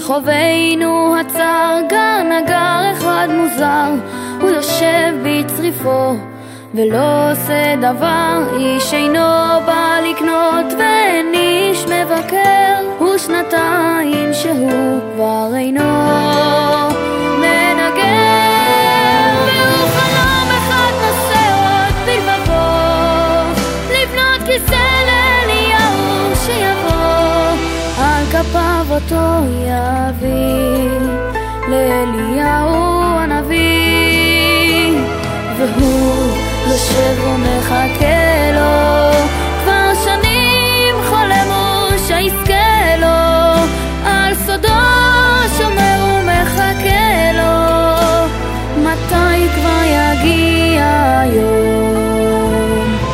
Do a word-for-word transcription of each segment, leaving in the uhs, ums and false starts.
ברחובנו הצר גר נגר אחד מוזר, הוא יושב בצריפו ולא עושה דבר, איש אינו בא לקנות ואין איש מבקר, הוא שנתיים שהוא כבר אינו מנגר, והוא חלום אחד נושא עוד בלבבו, לבנות כיסא לאליהו שיבוא, על כפיו אותו יביא לאליהו הנביא, והוא יושב ומחכה לו, כבר שנים חולמו שיזכה לו, על סודו שומר ומחכה לו, מתי כבר יגיע היום.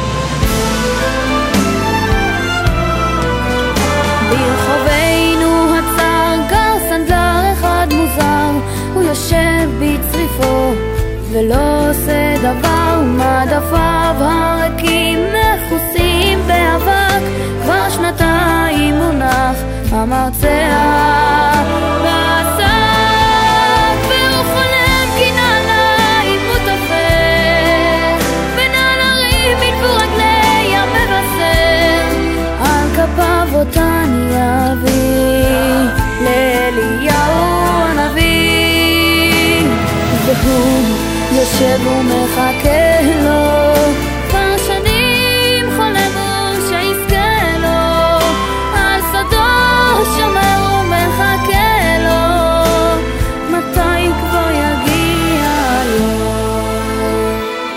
ברחובנו הצר גר סנדלר אחד מוזר, הוא יושב בצריפו ולא עושה דבר, ומדפיו הרקים מכוסים באבק, כבר שנתיים מונח המרצע בעסק, והוא חולם כי נעליים הוא תופך, בין הרים ילבו רגלי המבשר, על כפיו אותן יביא לאליהו הנביא, והוא יושב ומחכה לו, כבר שנים חולמו שיזכה לו, על סודו שומר ומחכה לו, מתי כבר יגיע היום.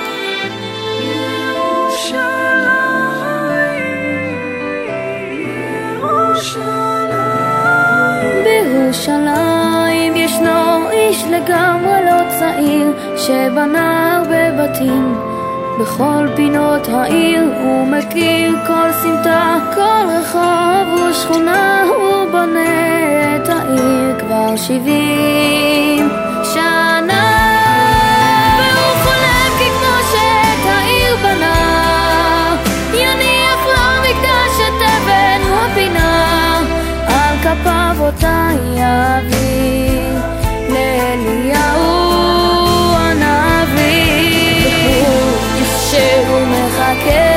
בירושלים ישנו איש לגמרי לא צעיר, שבנה הרבה בתים בכל פינות העיר, הוא מכיר כל סמטה, כל רחוב ושכונה, הוא בונה את העיר כבר שבעים שנה, והוא חולם כי כמו שאת העיר בנה, יניח לו מקדש את אבן הפינה, על כפיו אותה יביא לאליהו הנביא, והוא יושב ומחכה